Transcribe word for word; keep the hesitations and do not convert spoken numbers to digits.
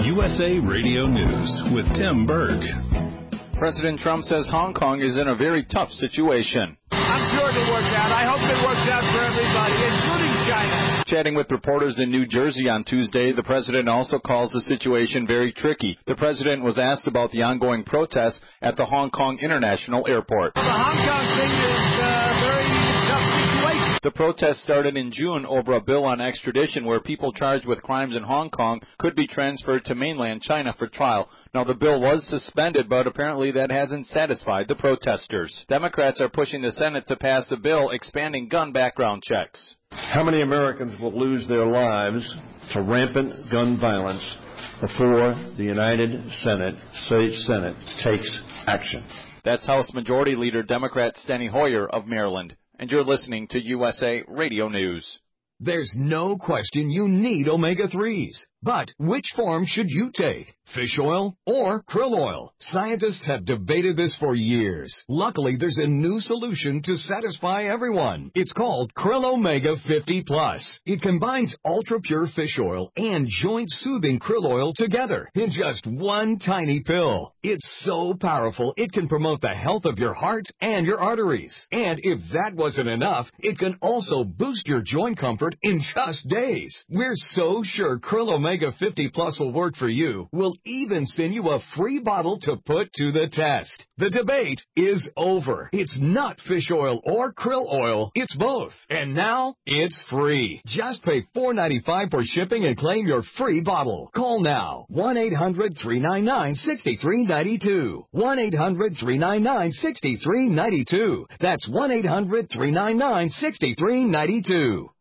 U S A Radio News with Tim Berg. President Trump says Hong Kong is in a very tough situation. I'm sure it'll work out. I hope it works out for everybody, including China. Chatting with reporters in New Jersey on Tuesday, the president also calls the situation very tricky. The president was asked about the ongoing protests at the Hong Kong International Airport. The Hong Kong thing is a very tough situation. The protest started in June over a bill on extradition where people charged with crimes in Hong Kong could be transferred to mainland China for trial. Now, the bill was suspended, but apparently that hasn't satisfied the protesters. Democrats are pushing the Senate to pass a bill expanding gun background checks. How many Americans will lose their lives to rampant gun violence before the United Senate, States Senate takes action? That's House Majority Leader Democrat Steny Hoyer of Maryland. And you're listening to U S A Radio News. There's no question you need omega threes. But which form should you take? Fish oil or krill oil? Scientists have debated this for years. Luckily, there's a new solution to satisfy everyone. It's called Krill Omega fifty plus. It combines ultra-pure fish oil and joint-soothing krill oil together in just one tiny pill. It's so powerful, it can promote the health of your heart and your arteries. And if that wasn't enough, it can also boost your joint comfort in just days. We're so sure Krill Omega fifty plus will work for you. We'll even send you a free bottle to put to the test. The debate is over. It's not fish oil or krill oil. It's both. And now it's free. Just pay four dollars and ninety-five cents for shipping and claim your free bottle. Call now. one eight hundred three nine nine six three nine two. one eight hundred three nine nine six three nine two. That's one eight hundred three nine nine six three nine two.